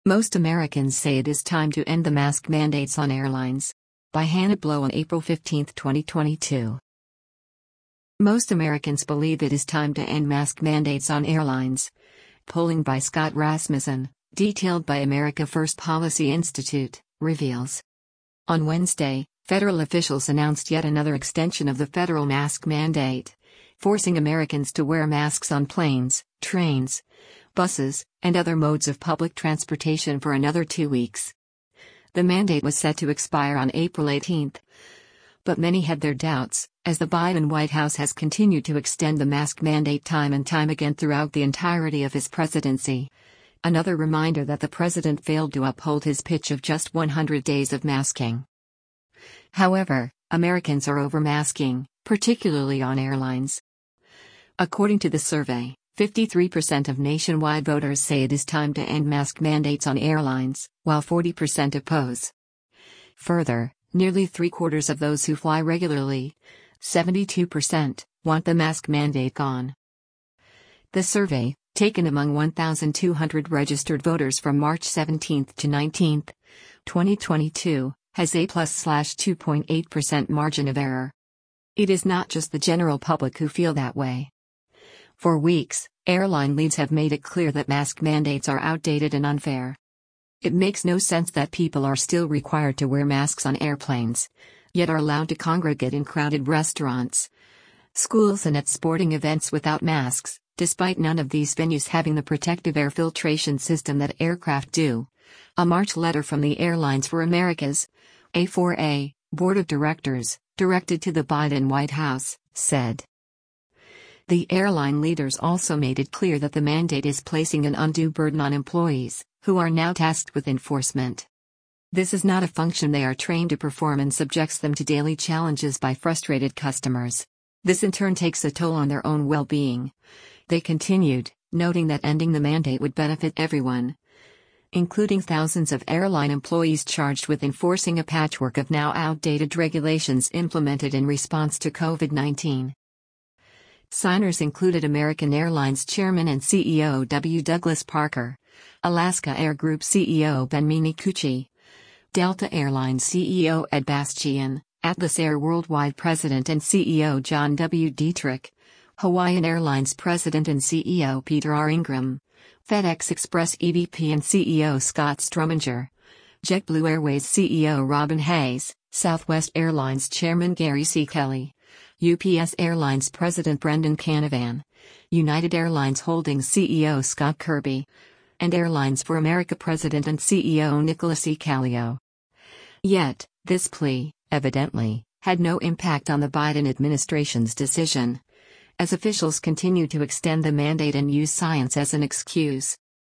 Most Americans say it is time to end the mask mandates on airlines. By Hannah Blow on April 15, 2022. Most Americans believe it is time to end mask mandates on airlines. Polling by Scott Rasmussen, detailed by America First Policy Institute, reveals. On Wednesday, federal officials announced yet another extension of the federal mask mandate, forcing Americans to wear masks on planes, trains, buses, and other modes of public transportation for another 2 weeks. The mandate was set to expire on April 18, but many had their doubts, as the Biden White House has continued to extend the mask mandate time and time again throughout the entirety of his presidency. Another reminder that the president failed to uphold his pitch of just 100 days of masking. However, Americans are over-masking, particularly on airlines. According to the survey, 53% of nationwide voters say it is time to end mask mandates on airlines, while 40% oppose. Further, nearly three-quarters of those who fly regularly, 72%, want the mask mandate gone. The survey, taken among 1,200 registered voters from March 17 to 19, 2022, has a +2.8% margin of error. It is not just the general public who feel that way. For weeks, airline leads have made it clear that mask mandates are outdated and unfair. It makes no sense that people are still required to wear masks on airplanes, yet are allowed to congregate in crowded restaurants, schools, and at sporting events without masks, despite none of these venues having the protective air filtration system that aircraft do. A March letter from the Airlines for America's A4A Board of Directors, directed to the Biden White House, said. The airline leaders also made it clear that the mandate is placing an undue burden on employees, who are now tasked with enforcement. This is not a function they are trained to perform and subjects them to daily challenges by frustrated customers. This in turn takes a toll on their own well-being. They continued, noting that ending the mandate would benefit everyone, including thousands of airline employees charged with enforcing a patchwork of now outdated regulations implemented in response to COVID-19. Signers included American Airlines Chairman and CEO W. Douglas Parker, Alaska Air Group CEO Ben Minicucci, Delta Airlines CEO Ed Bastian, Atlas Air Worldwide President and CEO John W. Dietrich, Hawaiian Airlines President and CEO Peter R. Ingram, FedEx Express EVP and CEO Scott Strominger, JetBlue Airways CEO Robin Hayes, Southwest Airlines Chairman Gary C. Kelly, UPS Airlines President Brendan Canavan, United Airlines Holdings CEO Scott Kirby, and Airlines for America President and CEO Nicholas E. Calio. Yet, this plea, evidently, had no impact on the Biden administration's decision, as officials continue to extend the mandate and use science as an excuse.